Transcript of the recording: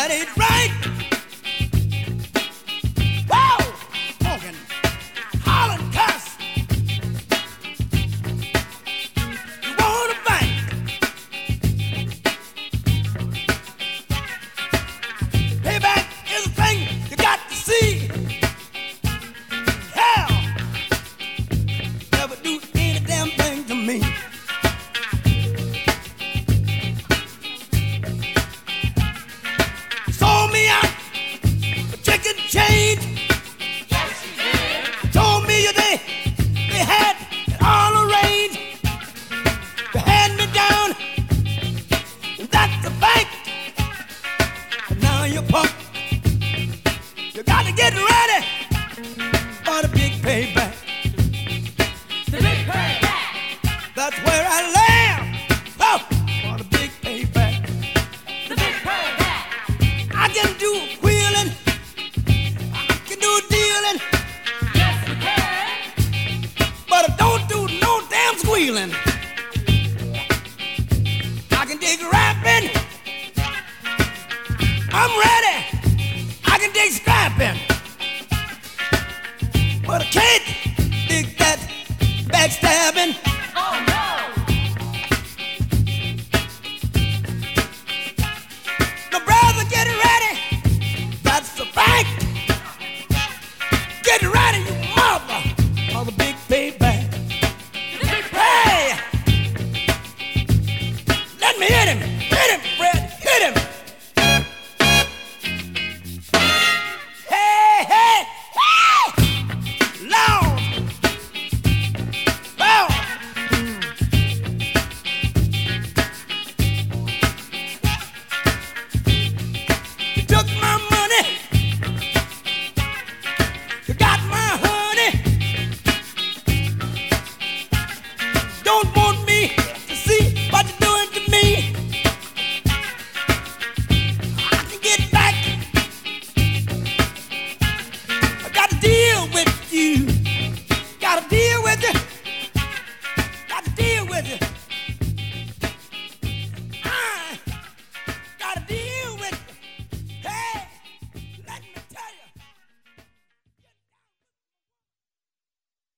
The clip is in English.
ain't right. Whoa! Honking, hollering, cuss. You want a bank? Payback is a thing you got to see. Hell, never do any damn thing to me. Sold me out for chicken change. Yes, he did. Told me they had it all arranged. They had me down, and that's the bank. And now you're punk